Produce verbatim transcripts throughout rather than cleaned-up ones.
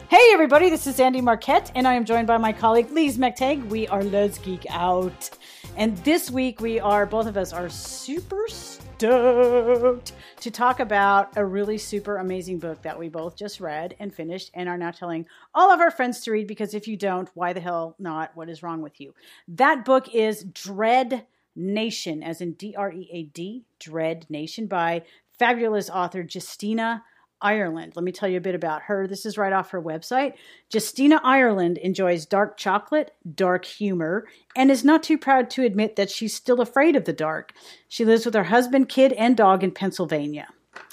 Hey everybody, this is Andy Marquette, and I am joined by my colleague Lise McTagg. We are Let's Geek Out. And this week we are, both of us are super stoked to talk about a really super amazing book that we both just read and finished and are now telling all of our friends to read, because if you don't, why the hell not? What is wrong with you? That book is Dread Nation, as in D R E A D, Dread Nation, by fabulous author Justina Ireland. Let me tell you a bit about her. This is right off her website. Justina Ireland enjoys dark chocolate, dark humor, and is not too proud to admit that she's still afraid of the dark. She lives with her husband, kid, and dog in Pennsylvania.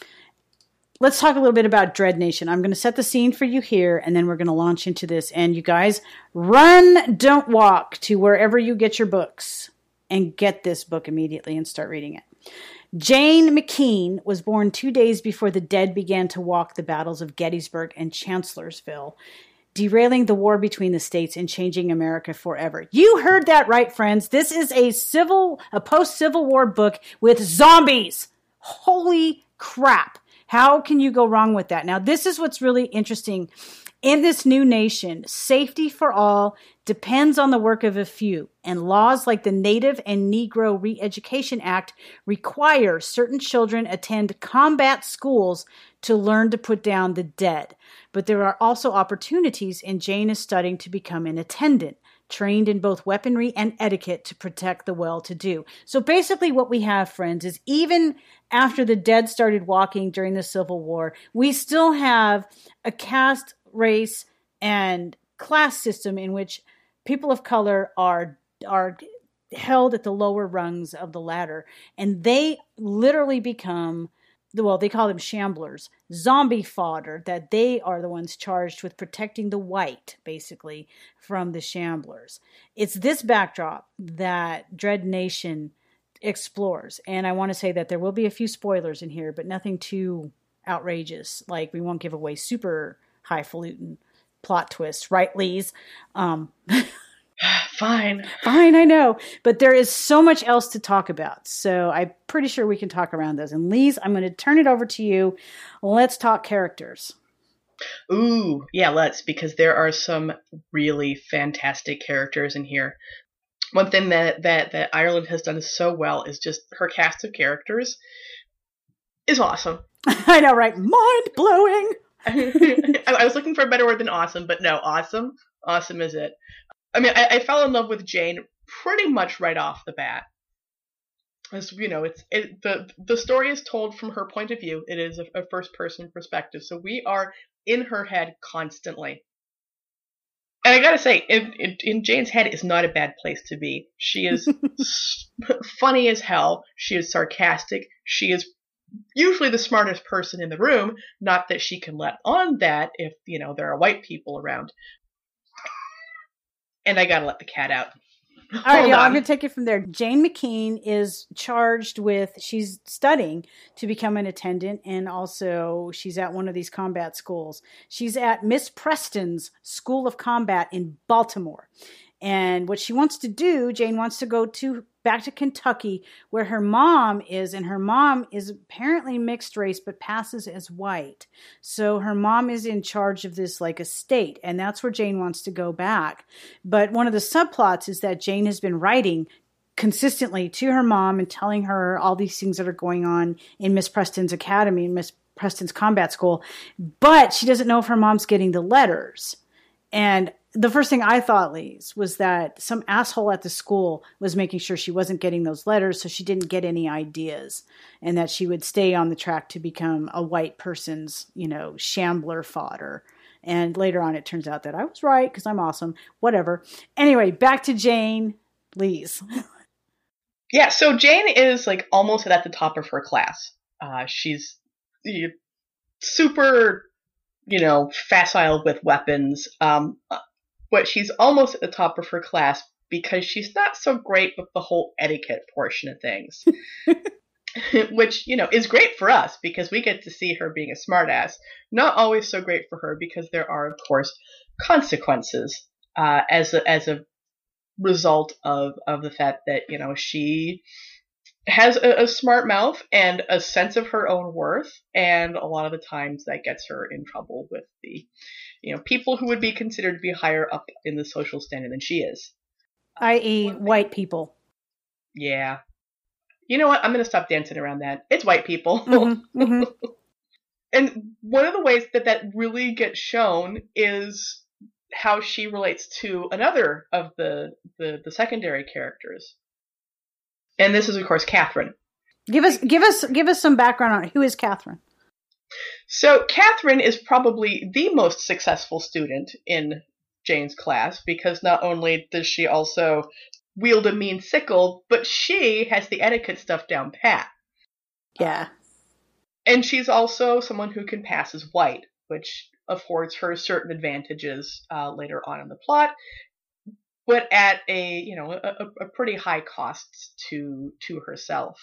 Let's talk a little bit about Dread Nation. I'm going to set the scene for you here, and then we're going to launch into this. And you guys, run, don't walk to wherever you get your books and get this book immediately and start reading it. Jane McKean was born two days before the dead began to walk the battles of Gettysburg and Chancellorsville, derailing the war between the states and changing America forever. You heard that right, friends. This is a civil, a post-Civil War book with zombies. Holy crap. How can you go wrong with that? Now, this is what's really interesting. In this new nation, safety for all depends on the work of a few, and laws like the Native and Negro Re-Education Act require certain children attend combat schools to learn to put down the dead. But there are also opportunities, and Jane is studying to become an attendant, trained in both weaponry and etiquette to protect the well-to-do. So basically what we have, friends, is even after the dead started walking during the Civil War, we still have a caste, race, and class system in which people of color are are held at the lower rungs of the ladder, and they literally become, well, they call them shamblers, zombie fodder, that they are the ones charged with protecting the white, basically, from the shamblers. It's this backdrop that Dread Nation explores, and I want to say that there will be a few spoilers in here, but nothing too outrageous, like we won't give away super highfalutin plot twist, right, Lise? Um, Fine. Fine, I know. But there is so much else to talk about. So I'm pretty sure we can talk around those. And Lise, I'm going to turn it over to you. Let's talk characters. Ooh, yeah, let's, because there are some really fantastic characters in here. One thing that, that, that Ireland has done so well is just her cast of characters is awesome. I know, right? Mind-blowing. I was looking for a better word than awesome, but no, awesome. Awesome is it. I mean, I, I fell in love with Jane pretty much right off the bat. As you know, it's it, the the story is told from her point of view. It is a, a first person perspective, so we are in her head constantly. And I gotta say, in, in, in Jane's head is not a bad place to be. She is funny as hell. She is sarcastic. She is usually the smartest person in the room. Not that she can let on that if, you know, there are white people around. And I gotta let the cat out. All right, y'all, I'm going to take it from there. Jane McKean is charged with, she's studying to become an attendant, and also she's at one of these combat schools. She's at Miss Preston's School of Combat in Baltimore. And what she wants to do, Jane wants to go to back to Kentucky, where her mom is, and her mom is apparently mixed race, but passes as white. So her mom is in charge of this like estate, and that's where Jane wants to go back. But one of the subplots is that Jane has been writing consistently to her mom and telling her all these things that are going on in Miss Preston's academy, Miss Preston's combat school, but she doesn't know if her mom's getting the letters. And the first thing I thought, Lise, was that some asshole at the school was making sure she wasn't getting those letters, so she didn't get any ideas, and that she would stay on the track to become a white person's, you know, shambler fodder. And later on, it turns out that I was right because I'm awesome. Whatever. Anyway, back to Jane. Lise. Yeah, so Jane is like almost at the top of her class. Uh, she's super, you know, facile with weapons. Um, but she's almost at the top of her class because she's not so great with the whole etiquette portion of things. Which, you know, is great for us because we get to see her being a smartass. Not always so great for her because there are, of course, consequences uh, as a, as a result of, of the fact that, you know, she has a, a smart mouth and a sense of her own worth, and a lot of the times that gets her in trouble with the, you know, people who would be considered to be higher up in the social standing than she is. that is, white people. Yeah. You know what? I'm going to stop dancing around that. It's white people. Mm-hmm, mm-hmm. And one of the ways that that really gets shown is how she relates to another of the, the, the secondary characters. And this is, of course, Catherine. Give us, give us, give us some background on it. Who is Catherine? So Catherine is probably the most successful student in Jane's class, because not only does she also wield a mean sickle, but she has the etiquette stuff down pat. Yeah. And she's also someone who can pass as white, which affords her certain advantages uh, later on in the plot, but at a, you know, a, a pretty high cost to to herself.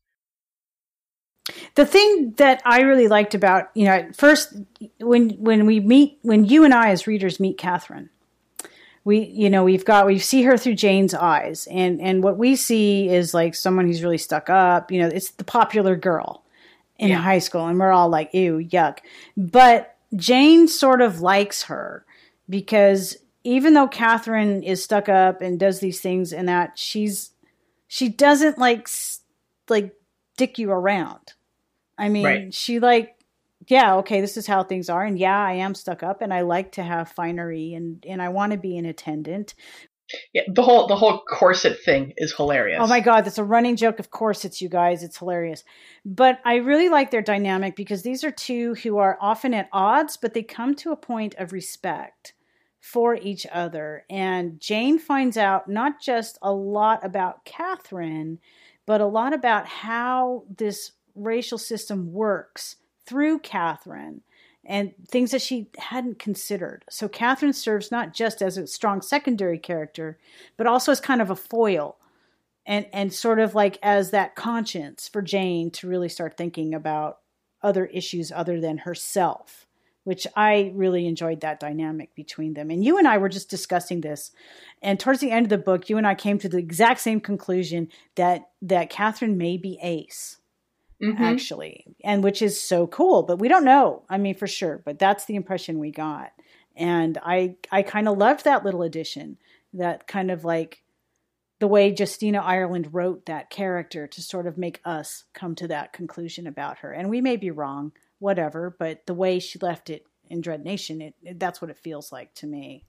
The thing that I really liked about, you know, first when when we meet, when you and I as readers meet Catherine, we, you know, we've got, we see her through Jane's eyes, and and what we see is like someone who's really stuck up. You know, it's the popular girl in yeah. high school, and we're all like, ew, yuck. But Jane sort of likes her, because even though Catherine is stuck up and does these things and that, she's, she doesn't like, like dick you around. I mean, right. she like, yeah, okay, this is how things are. And yeah, I am stuck up and I like to have finery and, and I want to be an attendant. Yeah, the whole the whole corset thing is hilarious. Oh my God, that's a running joke of corsets, you guys. It's hilarious. But I really like their dynamic, because these are two who are often at odds, but they come to a point of respect for each other. And Jane finds out not just a lot about Catherine, but a lot about how this racial system works through Catherine, and things that she hadn't considered. So Catherine serves not just as a strong secondary character, but also as kind of a foil, and, and sort of like as that conscience for Jane to really start thinking about other issues other than herself, which I really enjoyed that dynamic between them. And you and I were just discussing this, and towards the end of the book, you and I came to the exact same conclusion that, that Catherine may be ace. Mm-hmm. Actually, and which is so cool, but we don't know. I mean, for sure, but that's the impression we got. And I, I kind of loved that little addition, that kind of like the way Justina Ireland wrote that character to sort of make us come to that conclusion about her. And we may be wrong, whatever, but the way she left it in Dread Nation, it, it that's what it feels like to me.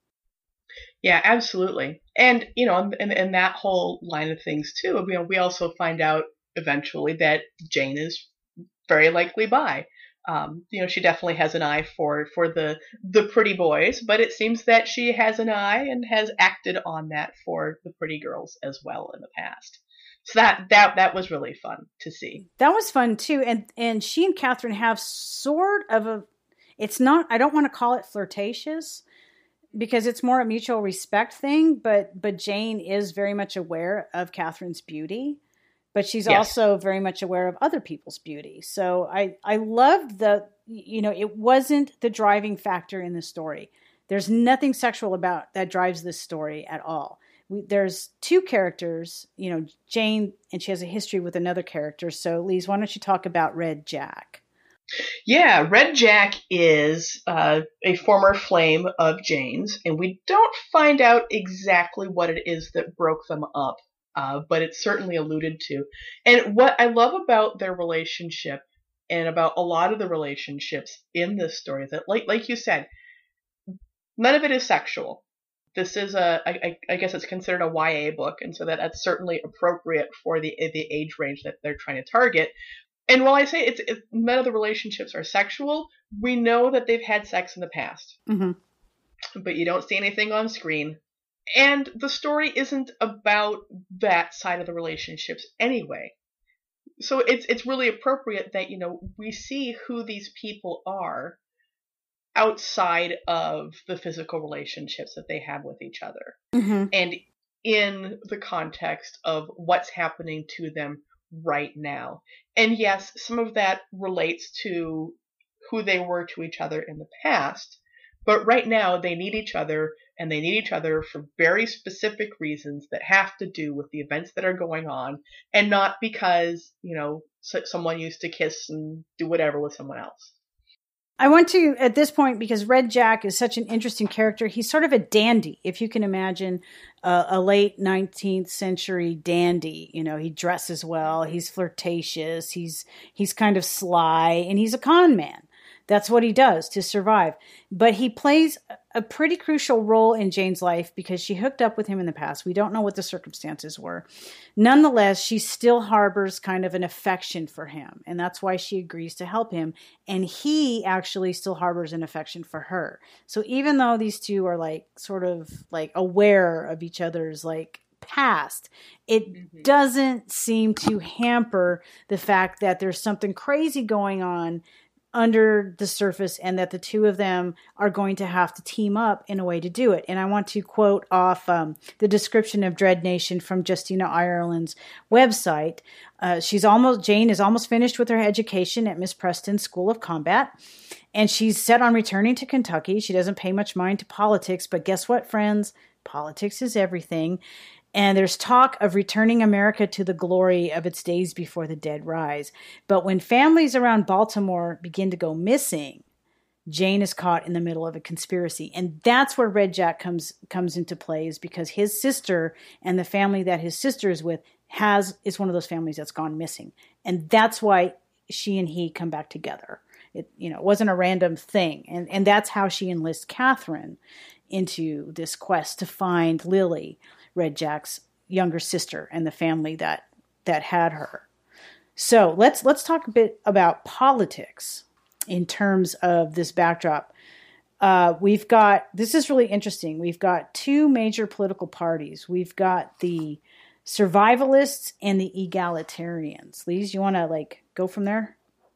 Yeah, absolutely. And, you know, in, in that whole line of things too, you know, we also find out eventually that Jane is very likely bi. Um, you know, she definitely has an eye for, for the, the pretty boys, but it seems that she has an eye and has acted on that for the pretty girls as well in the past. So that, that, that was really fun to see. That was fun too. And, and she and Catherine have sort of a, it's not, I don't want to call it flirtatious, because it's more a mutual respect thing, but, but Jane is very much aware of Catherine's beauty. But she's yes. also very much aware of other people's beauty. So I, I loved the, you know, it wasn't the driving factor in the story. There's nothing sexual about that drives this story at all. We, there's two characters, you know, Jane, and she has a history with another character. So Lise, why don't you talk about Red Jack? Yeah, Red Jack is uh, a former flame of Jane's, and we don't find out exactly what it is that broke them up. Uh, but it's certainly alluded to. And what I love about their relationship, and about a lot of the relationships in this story, that like like you said, none of it is sexual. This is a, I, I guess it's considered a Y A book, and so that, that's certainly appropriate for the the age range that they're trying to target. And while I say it's, it's none of the relationships are sexual, we know that they've had sex in the past. Mm-hmm. But you don't see anything on screen. And the story isn't about that side of the relationships anyway. So it's it's really appropriate that, you know, we see who these people are outside of the physical relationships that they have with each other. Mm-hmm. And in the context of what's happening to them right now. And yes, some of that relates to who they were to each other in the past. But right now they need each other, and they need each other for very specific reasons that have to do with the events that are going on, and not because, you know, someone used to kiss and do whatever with someone else. I want to, at this point, because Red Jack is such an interesting character, he's sort of a dandy, if you can imagine uh, a late nineteenth century dandy. You know, he dresses well, he's flirtatious, he's he's kind of sly, and he's a con man. That's what he does to survive. But he plays a pretty crucial role in Jane's life because she hooked up with him in the past. We don't know what the circumstances were. Nonetheless, she still harbors kind of an affection for him. And that's why she agrees to help him. And he actually still harbors an affection for her. So even though these two are like sort of like aware of each other's like past, it mm-hmm. doesn't seem to hamper the fact that there's something crazy going on under the surface, and that the two of them are going to have to team up in a way to do it. And I want to quote off um, the description of Dread Nation from Justina Ireland's website. Uh, she's almost Jane is almost finished with her education at Miss Preston's School of Combat, and she's set on returning to Kentucky. She doesn't pay much mind to politics, but guess what, friends? Politics is everything. And there's talk of returning America to the glory of its days before the dead rise. But when families around Baltimore begin to go missing, Jane is caught in the middle of a conspiracy. And that's where Red Jack comes comes into play, is because his sister and the family that his sister is with has is one of those families that's gone missing. And that's why she and he come back together. It, you know, it wasn't a random thing. And, and that's how she enlists Catherine into this quest to find Lily, Red Jack's younger sister, and the family that that had her. So let's let's talk a bit about politics in terms of this backdrop. Uh, we've got this is really interesting. We've got two major political parties. We've got the survivalists and the egalitarians. Lise, you want to like go from there?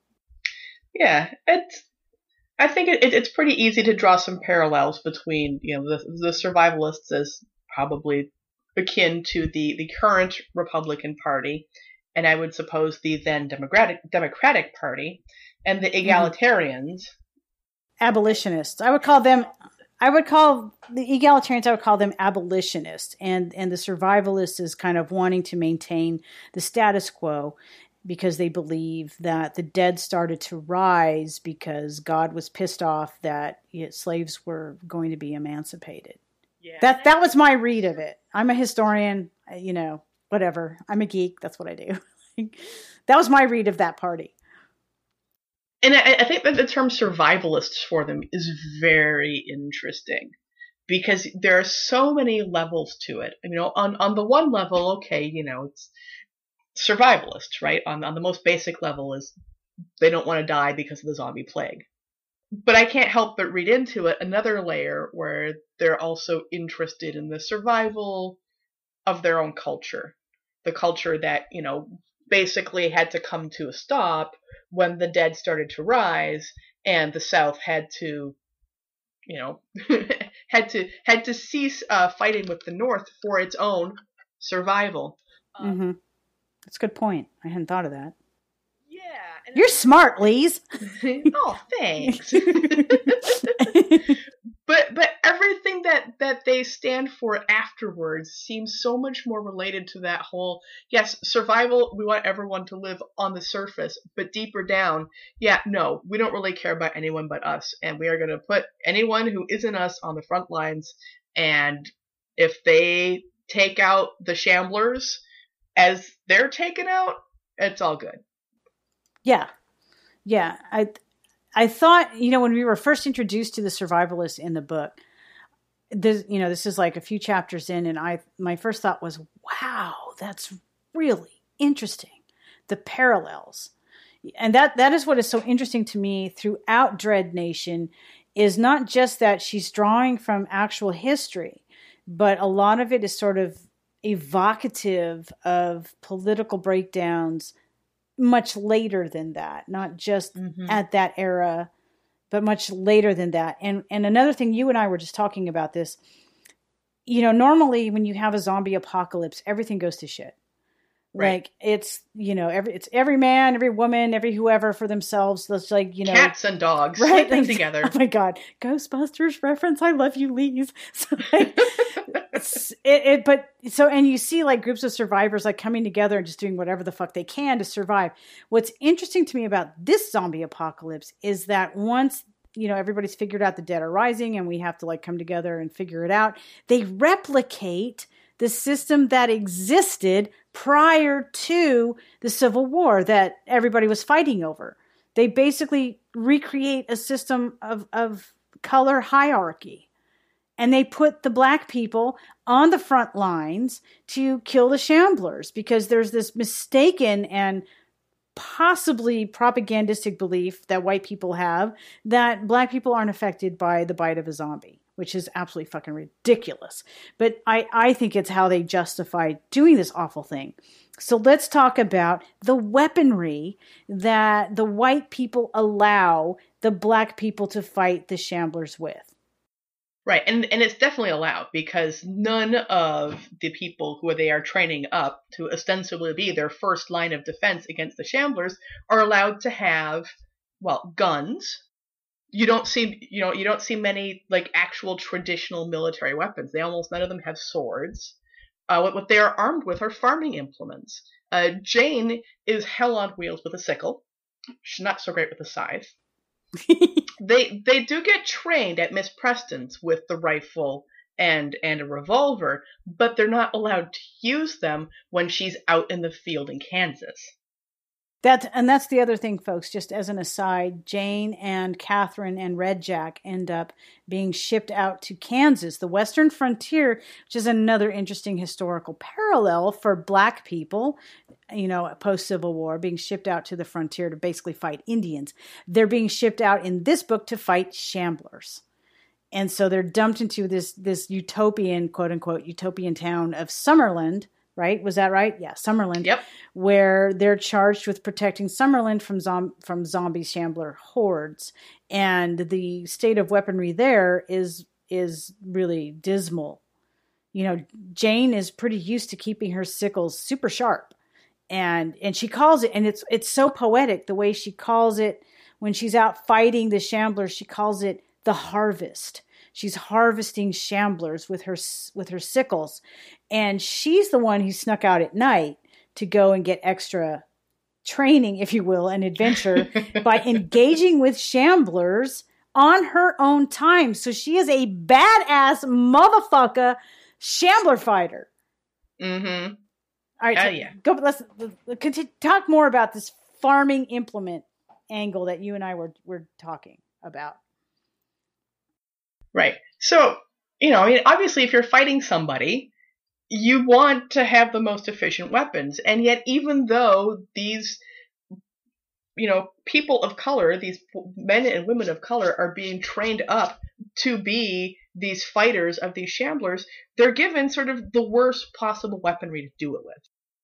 Yeah, it's. I think it, it, it's pretty easy to draw some parallels between, you know, the the survivalists as probably akin to the, the current Republican Party, and I would suppose the then Democratic Democratic Party, and the egalitarians. Mm-hmm. Abolitionists. I would call them, I would call the egalitarians, I would call them abolitionists, and, and the survivalists is kind of wanting to maintain the status quo because they believe that the dead started to rise because God was pissed off that you know, slaves were going to be emancipated. Yeah. That that was my read of it. I'm a historian, you know, whatever. I'm a geek. That's what I do. That was my read of that party. And I, I think that the term survivalists for them is very interesting because there are so many levels to it. You know, on, on the one level, okay, you know, it's survivalist, right? On, on the most basic level is they don't want to die because of the zombie plague. But I can't help but read into it another layer where they're also interested in the survival of their own culture. The culture that, you know, basically had to come to a stop when the dead started to rise and the South had to, you know, had to had to cease uh, fighting with the North for its own survival. Mm-hmm. That's a good point. I hadn't thought of that. Yeah. You're smart, Lise. Oh, thanks. but but everything that, that they stand for afterwards seems so much more related to that whole, yes, survival, we want everyone to live on the surface, but deeper down, yeah, no, we don't really care about anyone but us, and we are going to put anyone who isn't us on the front lines, and if they take out the shamblers as they're taken out, it's all good. Yeah. Yeah. I I thought, you know, when we were first introduced to the survivalists in the book, this, you know, this is like a few chapters in, and I my first thought was, wow, that's really interesting. The parallels. And that that is what is so interesting to me throughout Dread Nation, is not just that she's drawing from actual history, but a lot of it is sort of evocative of political breakdowns much later than that, not just mm-hmm. at that era, but much later than that. And and another thing, you and I were just talking about this, you know, normally when you have a zombie apocalypse, everything goes to shit. Right. Like it's, you know, every, it's every man, every woman, every whoever for themselves. That's like, you know, cats and dogs right? sleeping Like, together. Oh my God. Ghostbusters reference. I love you, Lise. So like, it's, it, it, but so, and you see like groups of survivors like coming together and just doing whatever the fuck they can to survive. What's interesting to me about this zombie apocalypse is that once, you know, everybody's figured out the dead are rising and we have to like come together and figure it out, they replicate the system that existed prior to the Civil War that everybody was fighting over. They basically recreate a system of, of color hierarchy. And they put the black people on the front lines to kill the shamblers because there's this mistaken and possibly propagandistic belief that white people have that black people aren't affected by the bite of a zombie, which is absolutely fucking ridiculous. But I, I think it's how they justify doing this awful thing. So let's talk about the weaponry that the white people allow the black people to fight the shamblers with. Right, and and it's definitely allowed because none of the people who they are training up to ostensibly be their first line of defense against the shamblers are allowed to have, well, guns. You don't see, you know, you don't see many like actual traditional military weapons. They almost none of them have swords. Uh, what, what they are armed with are farming implements. Uh, Jane is hell on wheels with a sickle. She's not so great with a scythe. they they do get trained at Miss Preston's with the rifle and and a revolver, but they're not allowed to use them when she's out in the field in Kansas. That, and that's the other thing, folks, just as an aside, Jane and Catherine and Red Jack end up being shipped out to Kansas, the Western frontier, which is another interesting historical parallel for black people, you know, post-Civil War, being shipped out to the frontier to basically fight Indians. They're being shipped out in this book to fight shamblers. And so they're dumped into this, this utopian, quote unquote, utopian town of Summerland. Right? Was that right? Yeah, Summerland. Yep. Where they're charged with protecting Summerland from zom- from zombie shambler hordes, and the state of weaponry there is is really dismal. You know, Jane is pretty used to keeping her sickles super sharp, and and she calls it, and it's it's so poetic the way she calls it when she's out fighting the shamblers. She calls it the harvest. She's harvesting shamblers with her with her sickles. And she's the one who snuck out at night to go and get extra training, if you will, and adventure by engaging with shamblers on her own time. So she is a badass motherfucker shambler fighter. Mm-hmm. All right, Oh, so yeah. go, let's, let's continue, talk more about this farming implement angle that you and I were, were talking about. Right. So, you know, I mean, obviously, if you're fighting somebody, you want to have the most efficient weapons. And yet, even though these, you know, people of color, these men and women of color are being trained up to be these fighters of these shamblers, they're given sort of the worst possible weaponry to do it with.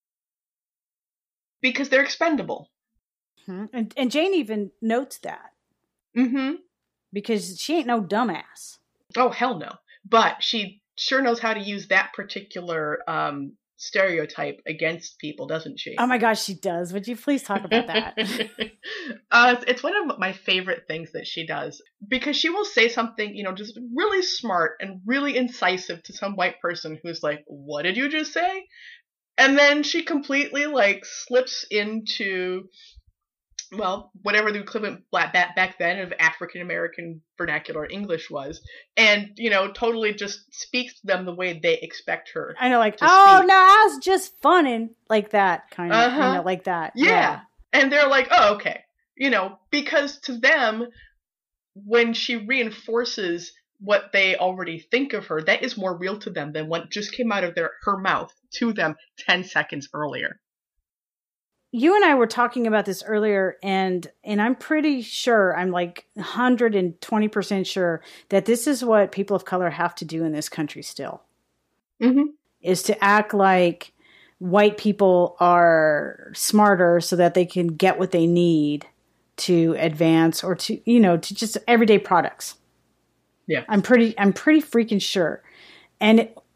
Because they're expendable. Mm-hmm. And, and Jane even notes that. Mm-hmm. Because she ain't no dumbass. Oh, hell no. But she sure knows how to use that particular um, stereotype against people, doesn't she? Oh my gosh, she does. Would you please talk about that? uh, it's one of my favorite things that she does. Because she will say something, you know, just really smart and really incisive to some white person who's like, what did you just say? And then she completely, like, slips into, well, whatever the equivalent back, back then of African-American vernacular English was, and, you know, totally just speaks to them the way they expect her. I know, like, to oh, speak. no, I was just funning, like that, kind of, Uh-huh. you know, like that. Yeah. yeah. And they're like, oh, okay. You know, because to them, when she reinforces what they already think of her, that is more real to them than what just came out of their her mouth to them ten seconds earlier. You and I were talking about this earlier, and and I'm pretty sure, I'm like one hundred twenty percent sure that this is what people of color have to do in this country still. Mm-hmm. Is to act like white people are smarter so that they can get what they need to advance or to, you know, to just everyday products. Yeah. I'm pretty, I'm pretty freaking sure. And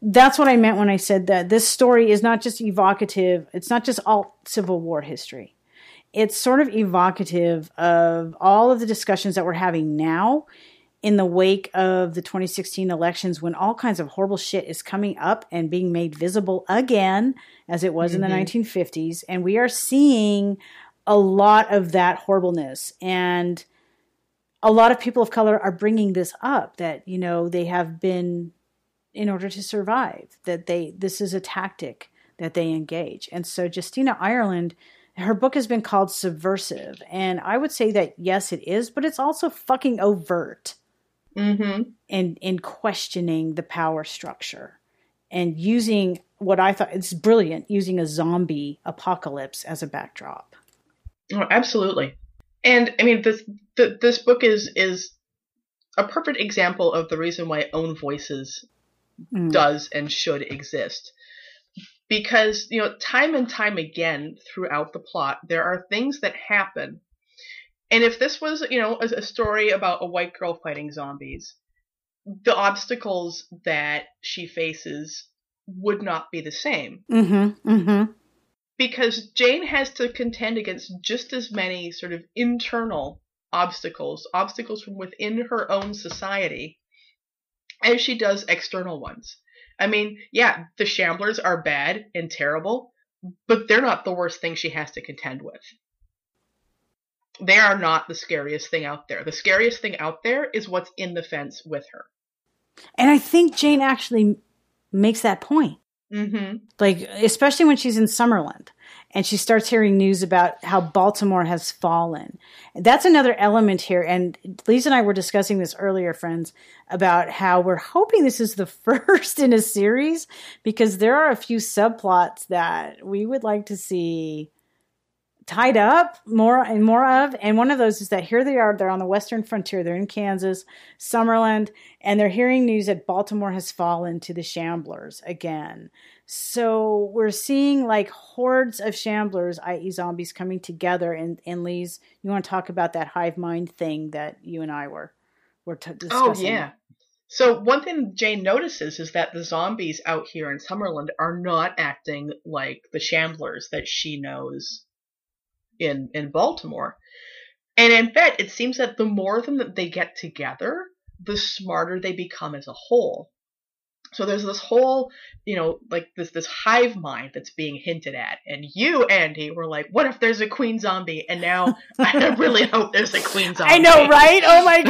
that's what I meant when I said that this story is not just evocative. It's not just all Civil War history. It's sort of evocative of all of the discussions that we're having now in the wake of the twenty sixteen elections, when all kinds of horrible shit is coming up and being made visible again, as it was mm-hmm. in the nineteen fifties. And we are seeing a lot of that horribleness. And a lot of people of color are bringing this up, that, you know, they have been, in order to survive, that they, this is a tactic that they engage. And so Justina Ireland, her book has been called Subversive. And I would say that, yes, it is, but it's also fucking overt. Mm-hmm. in, in questioning the power structure and using what I thought, it's brilliant, using a zombie apocalypse as a backdrop. Oh, absolutely. And I mean, this, the, this book is, is a perfect example of the reason why Own Voices mm. does and should exist. Because, you know, time and time again throughout the plot, there are things that happen. And if this was, you know, a, a story about a white girl fighting zombies, the obstacles that she faces would not be the same. Mm-hmm, mm-hmm. Because Jane has to contend against just as many sort of internal obstacles, obstacles from within her own society, as she does external ones. I mean, yeah, the Shamblers are bad and terrible, but they're not the worst thing she has to contend with. They are not the scariest thing out there. The scariest thing out there is what's in the fence with her. And I think Jane actually makes that point. Mm-hmm. Like, especially when she's in Summerland and she starts hearing news about how Baltimore has fallen. That's another element here. And Lisa and I were discussing this earlier, friends, about how we're hoping this is the first in a series, because there are a few subplots that we would like to see tied up more and more of. And one of those is that here they are, they're on the Western frontier, they're in Kansas, Summerland, and they're hearing news that Baltimore has fallen to the Shamblers again. So we're seeing like hordes of Shamblers, that is zombies, coming together. And, and Lise, you want to talk about that hive mind thing that you and I were, were t- discussing? Oh, yeah. So one thing Jane notices is that the zombies out here in Summerland are not acting like the Shamblers that she knows in in Baltimore. And in fact, it seems that the more of them that they get together, the smarter they become as a whole. So there's this whole, you know, like this this hive mind that's being hinted at. And you, Andy, were like, what if there's a queen zombie? And now I really hope there's a queen zombie. I know, right? Oh my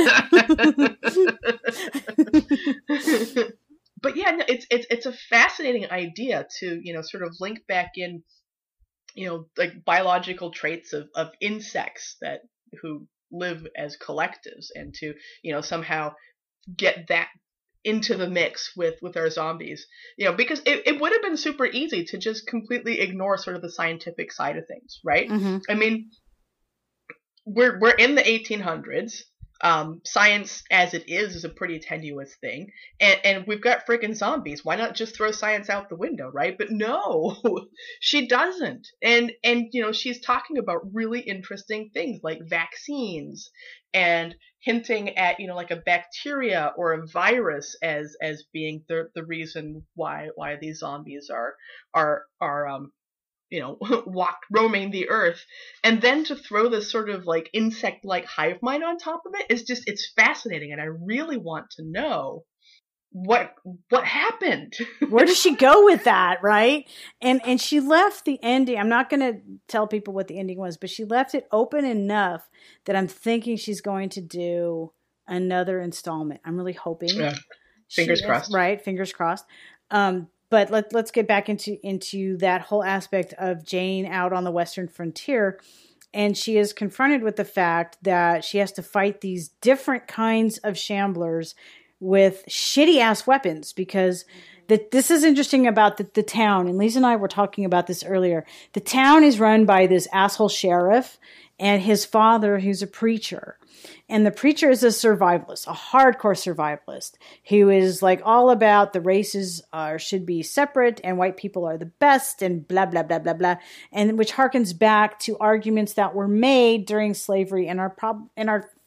God. But yeah, no, it's it's it's a fascinating idea to, you know, sort of link back in, you know, like biological traits of, of insects that who live as collectives, and to, you know, somehow get that into the mix with, with our zombies, you know, because it, it would have been super easy to just completely ignore sort of the scientific side of things, right? Mm-hmm. I mean, we're, we're in the eighteen hundreds. Um, science as it is is a pretty tenuous thing. And, and we've got freaking zombies. Why not just throw science out the window, right? But no, she doesn't. And, and, you know, she's talking about really interesting things like vaccines and hinting at, you know, like a bacteria or a virus as, as being the, the reason why, why these zombies are, are, are, um, you know, walk roaming the earth. And then to throw this sort of like insect-like hive mind on top of it is just, it's fascinating. And I really want to know what, what happened. Where does she go with that? Right. And, and she left the ending. I'm not going to tell people what the ending was, but she left it open enough that I'm thinking she's going to do another installment. I'm really hoping. Yeah. Fingers crossed. Right. Fingers crossed. Um, But let, let's get back into, into that whole aspect of Jane out on the Western frontier. And she is confronted with the fact that she has to fight these different kinds of Shamblers with shitty-ass weapons, because the, this is interesting about the, the town. And Lisa and I were talking about this earlier. The town is run by this asshole sheriff and his father, who's a preacher. And the preacher is a survivalist, a hardcore survivalist, who is like all about the races are should be separate and white people are the best and blah, blah, blah, blah, blah. And which harkens back to arguments that were made during slavery in our prob- in our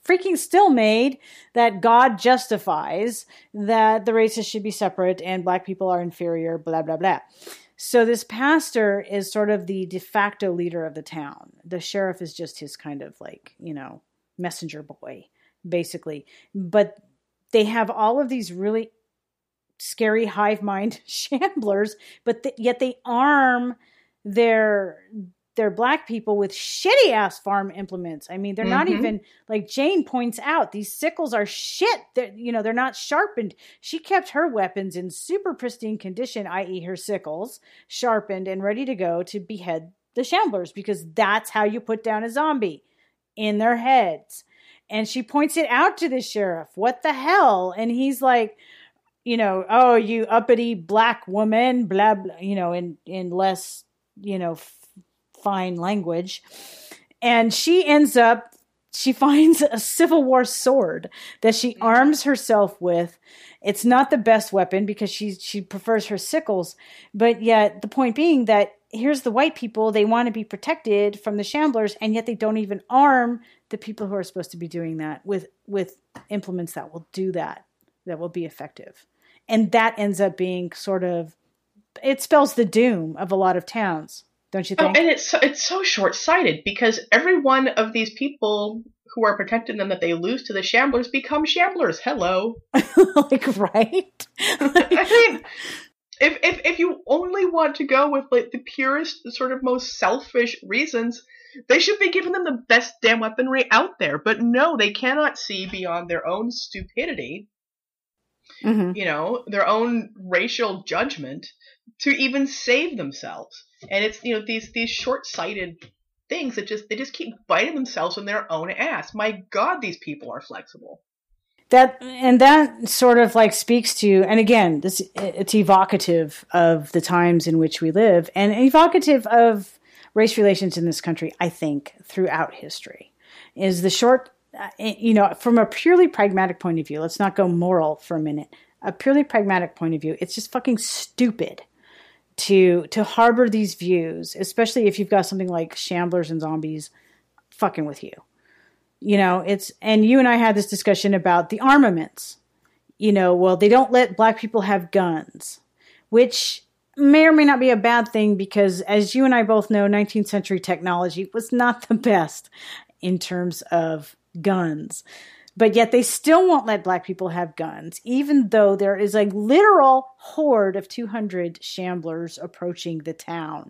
freaking still made that God justifies that the races should be separate and black people are inferior, blah, blah, blah. So this pastor is sort of the de facto leader of the town. The sheriff is just his kind of like, you know, messenger boy, basically. But they have all of these really scary hive mind shamblers, but th- yet they arm their their black people with shitty ass farm implements. I mean, they're mm-hmm. not even, like Jane points out, these sickles are shit. They're, you know, they're not sharpened. She kept her weapons in super pristine condition, that is her sickles, sharpened and ready to go to behead the shamblers, because that's how you put down a zombie, in their heads. And she points it out to the sheriff. What the hell? And he's like, you know, oh, you uppity black woman, blah, blah, you know, in, in less, you know, f- fine language. And she ends up, she finds a Civil War sword that she arms herself with. It's not the best weapon because she, she prefers her sickles. But yet the point being that here's the white people, they want to be protected from the shamblers, and yet they don't even arm the people who are supposed to be doing that with, with implements that will do that, that will be effective. And that ends up being sort of, it spells the doom of a lot of towns, don't you think? Oh, and it's so, it's so short-sighted, because every one of these people who are protecting them that they lose to the shamblers become shamblers. Hello. Like, right? I mean, if, if if you only want to go with like the purest, sort of most selfish reasons, they should be giving them the best damn weaponry out there. But no, they cannot see beyond their own stupidity. Mm-hmm. You know, their own racial judgment to even save themselves. And it's, you know, these these short-sighted things that just, they just keep biting themselves in their own ass. My God, these people are flexible. That, and that sort of like speaks to, and again, this, it's evocative of the times in which we live, and evocative of race relations in this country, I think, throughout history, is the short, you know, from a purely pragmatic point of view, let's not go moral for a minute, a purely pragmatic point of view, it's just fucking stupid to to harbor these views, especially if you've got something like shamblers and zombies fucking with you. You know, it's, and you and I had this discussion about the armaments. You know, well, they don't let black people have guns, which may or may not be a bad thing, because as you and I both know, nineteenth century technology was not the best in terms of guns. But yet they still won't let black people have guns, even though there is a literal horde of two hundred shamblers approaching the town.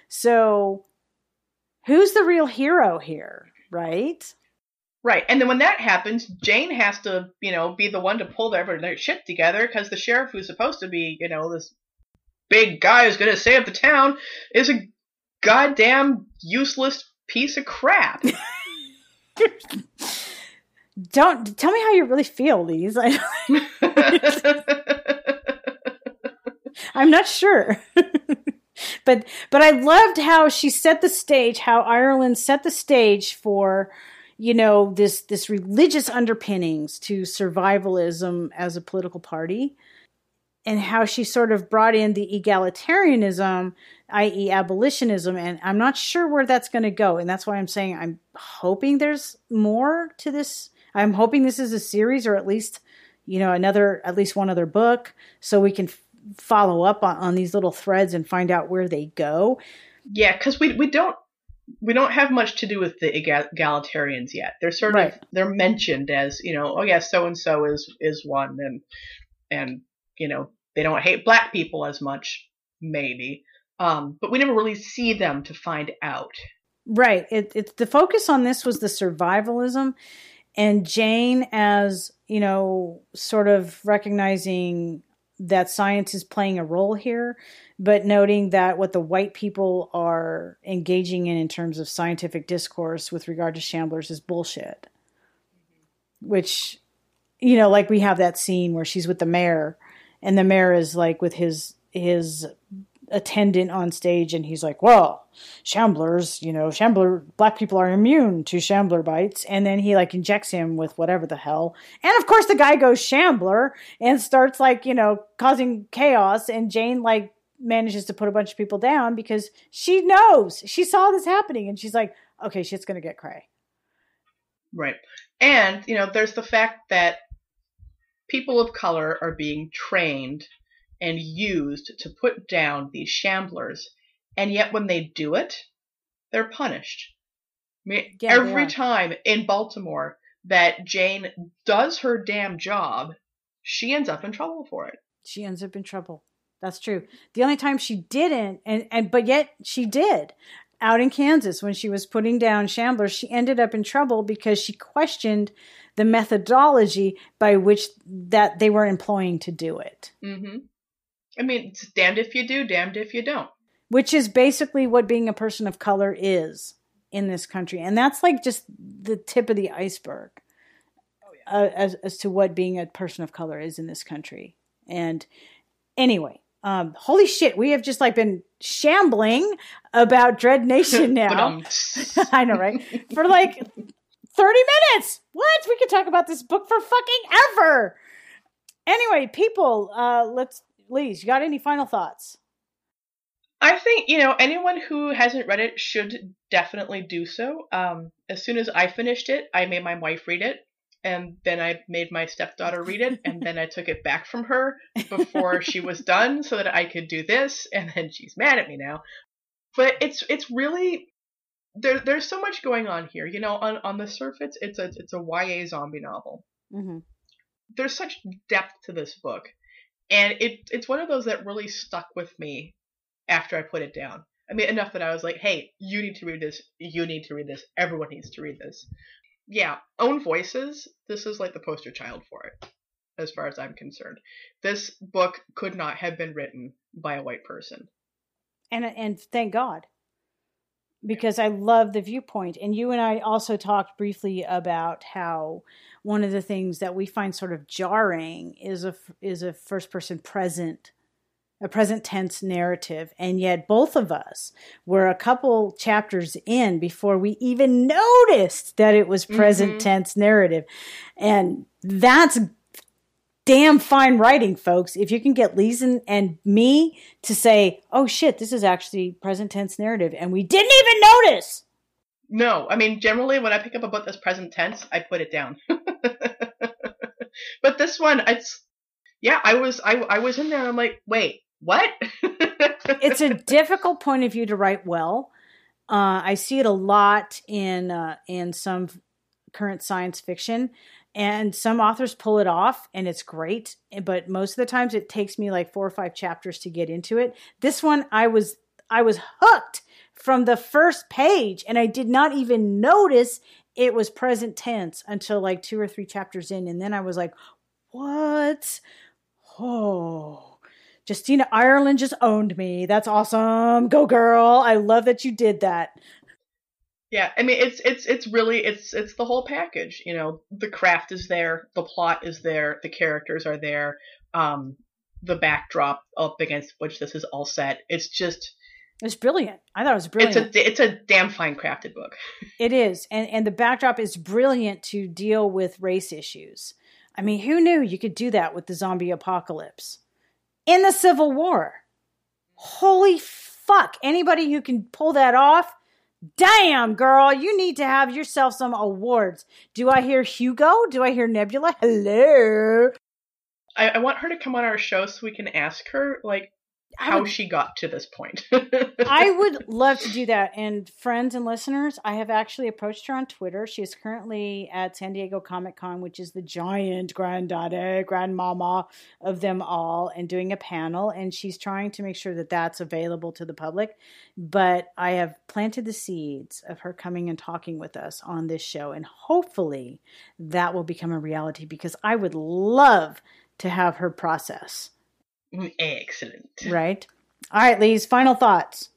So who's the real hero here, right? Right. And then when that happens, Jane has to, you know, be the one to pull their, their shit together, because the sheriff, who's supposed to be, you know, this big guy who's going to save the town, is a goddamn useless piece of crap. Don't tell me how you really feel, Lise. I, I'm not sure. but but I loved how she set the stage, how Ireland set the stage for, you know, this this religious underpinnings to survivalism as a political party, and how she sort of brought in the egalitarianism, that is abolitionism, and I'm not sure where that's going to go. And that's why I'm saying I'm hoping there's more to this. I'm hoping this is a series, or at least, you know, another, at least one other book, so we can f- follow up on, on these little threads and find out where they go. Yeah, because we we don't we don't have much to do with the egalitarians yet. They're sort right. of they're mentioned as, you know, oh yeah, so and so is is one, and and you know, they don't hate black people as much, maybe, um, but we never really see them to find out. Right. It, it the focus on this was the survivalism. And Jane, as, you know, sort of recognizing that science is playing a role here, but noting that what the white people are engaging in in terms of scientific discourse with regard to shamblers is bullshit. Mm-hmm. Which, you know, like we have that scene where she's with the mayor, and the mayor is like with his his attendant on stage, and he's like, well, shamblers, you know, shambler, black people are immune to shambler bites. And then he like injects him with whatever the hell. And of course the guy goes shambler and starts like, you know, causing chaos. And Jane like manages to put a bunch of people down because she knows, she saw this happening, and she's like, okay, shit's going to get cray. Right. And, you know, there's the fact that people of color are being trained and used to put down these shamblers. And yet when they do it, they're punished. I mean, yeah, every time in Baltimore that Jane does her damn job, she ends up in trouble for it. She ends up in trouble. That's true. The only time she didn't, and, and but yet she did, out in Kansas when she was putting down shamblers, she ended up in trouble because she questioned the methodology by which that they were employing to do it. Mm-hmm. I mean, it's damned if you do, damned if you don't. Which is basically what being a person of color is in this country. And that's like just the tip of the iceberg oh, yeah. uh, as, as to what being a person of color is in this country. And anyway, um, holy shit, we have just like been shambling about Dread Nation now. I know, right? For like thirty minutes. What? We could talk about this book for fucking ever. Anyway, people, uh, let's, Lise, you got any final thoughts? I think, you know, anyone who hasn't read it should definitely do so. Um, as soon as I finished it, I made my wife read it, and then I made my stepdaughter read it, and then I took it back from her before she was done so that I could do this, and then she's mad at me now. But it's it's really, there, there's so much going on here. You know, on, on the surface, it's a, it's a Y A zombie novel. Mm-hmm. There's such depth to this book, and it it's one of those that really stuck with me after I put it down. I mean, enough that I was like, hey, you need to read this. You need to read this. Everyone needs to read this. Yeah, Own Voices, this is like the poster child for it, as far as I'm concerned. This book could not have been written by a white person. And and thank God. Because I love the viewpoint. And you and I also talked briefly about how one of the things that we find sort of jarring is a, is a first-person present a present tense narrative. And yet both of us were a couple chapters in before we even noticed that it was present mm-hmm. tense narrative. And that's damn fine writing, folks. If you can get Lise and, and me to say, oh shit, this is actually present tense narrative. And we didn't even notice. No, I mean, generally when I pick up a book that's present tense, I put it down. But this one, it's, yeah, I was, I, I was in there and I'm like, wait, what? It's a difficult point of view to write well. Uh, I see it a lot in uh, in some current science fiction, and some authors pull it off, and it's great. But most of the times, it takes me like four or five chapters to get into it. This one, I was I was hooked from the first page, and I did not even notice it was present tense until like two or three chapters in, and then I was like, "What? Oh." Justina Ireland just owned me. That's awesome. Go girl. I love that you did that. Yeah, I mean it's it's it's really it's it's the whole package, you know. The craft is there, the plot is there, the characters are there, um the backdrop up against which this is all set. It's just It's brilliant. I thought it was brilliant. It's a it's a damn fine crafted book. It is. And and the backdrop is brilliant to deal with race issues. I mean, who knew you could do that with the zombie apocalypse? In the Civil War. Holy fuck. Anybody who can pull that off, damn, girl, you need to have yourself some awards. Do I hear Hugo? Do I hear Nebula? Hello. I, I want her to come on our show so we can ask her, like, how would, she got to this point. I would love to do that. And friends and listeners, I have actually approached her on Twitter. She is currently at San Diego Comic Con, which is the giant granddaughter, grandmama of them all, and doing a panel. And she's trying to make sure that that's available to the public. But I have planted the seeds of her coming and talking with us on this show. And hopefully that will become a reality, because I would love to have her process. Excellent. Right. All right, Lise, final thoughts.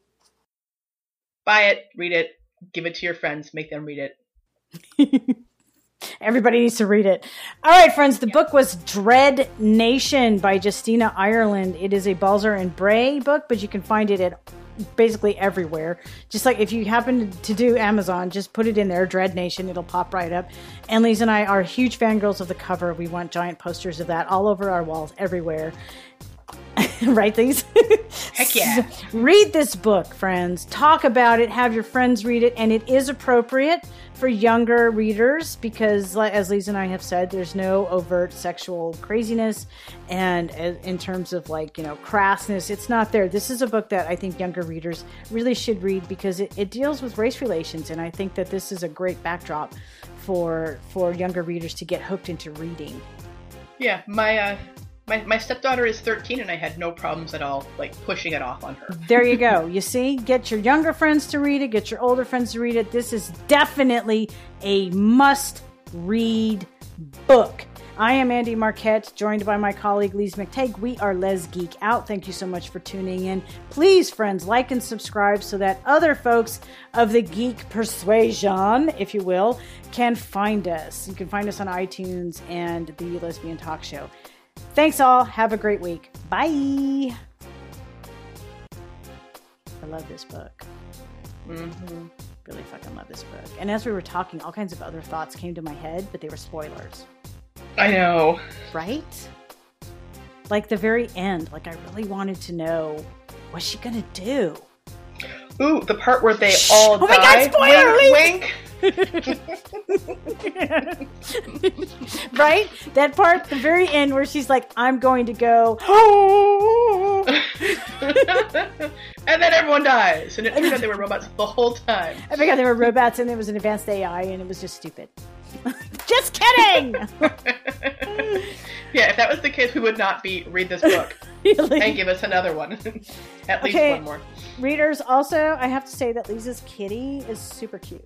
Buy it, read it, give it to your friends, make them read it. Everybody needs to read it. All right, friends, the book was Dread Nation by Justina Ireland. It is a Balzer and Bray book, but you can find it at basically everywhere. Just like if you happen to do Amazon, just put it in there, Dread Nation, it'll pop right up. And Lise and I are huge fangirls of the cover. We want giant posters of that all over our walls, everywhere. Right, things. Heck yeah. Read this book, friends. Talk about it. Have your friends read it. And it is appropriate for younger readers because, like, as Lisa and I have said, there's no overt sexual craziness, and in terms of like, you know, crassness, it's not there. This is a book that I think younger readers really should read because it, it deals with race relations, and I think that this is a great backdrop for for younger readers to get hooked into reading. Yeah, my uh, my my stepdaughter is thirteen, and I had no problems at all like pushing it off on her. There you go. You see, get your younger friends to read it, get your older friends to read it. This is definitely a must-read book. I am Andy Marquette, joined by my colleague Lise McTagg. We are Les Geek Out. Thank you so much for tuning in. Please, friends, like and subscribe so that other folks of the geek persuasion, if you will, can find us. You can find us on iTunes and the Lesbian Talk Show. Thanks all. Have a great week. Bye. I love this book. Mm-hmm. Really fucking love this book. And as we were talking, all kinds of other thoughts came to my head, but they were spoilers. I know. Right? Like the very end. Like I really wanted to know, what's she gonna do? Ooh, the part where they all oh die. My God, spoiler! Wink, wink. Right? That part, the very end where she's like, I'm going to go. And then everyone dies. And it turned out they were robots the whole time. I forgot they were robots and there was an advanced A I and it was just stupid. Just kidding! Yeah, if that was the case, we would not be read this book. Really? And give us another one. At least okay. one more. Readers, also, I have to say that Lisa's kitty is super cute.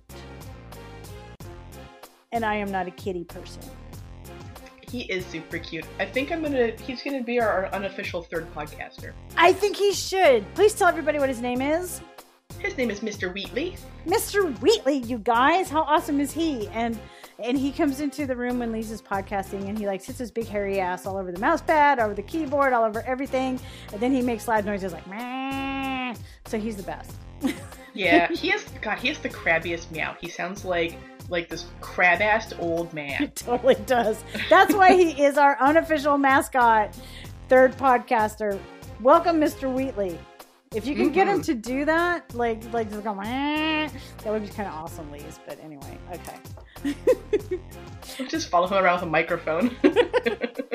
And I am not a kitty person. He is super cute. I think I'm gonna, he's gonna be our, our unofficial third podcaster. I think he should. Please tell everybody what his name is. His name is Mister Wheatley. Mister Wheatley, you guys. How awesome is he? And and he comes into the room when Lisa's podcasting and he like sits his big hairy ass all over the mouse pad, all over the keyboard, all over everything. And then he makes loud noises like, meh. So he's the best. Yeah, he has, God, he has the crabbiest meow. He sounds like like this crab-assed old man. He totally does. That's why he is our unofficial mascot, third podcaster. Welcome, Mister Wheatley. If you can mm-hmm. get him to do that, like, like just go, Meh, that would be kind of awesome, Lise. But anyway, okay. Just follow him around with a microphone.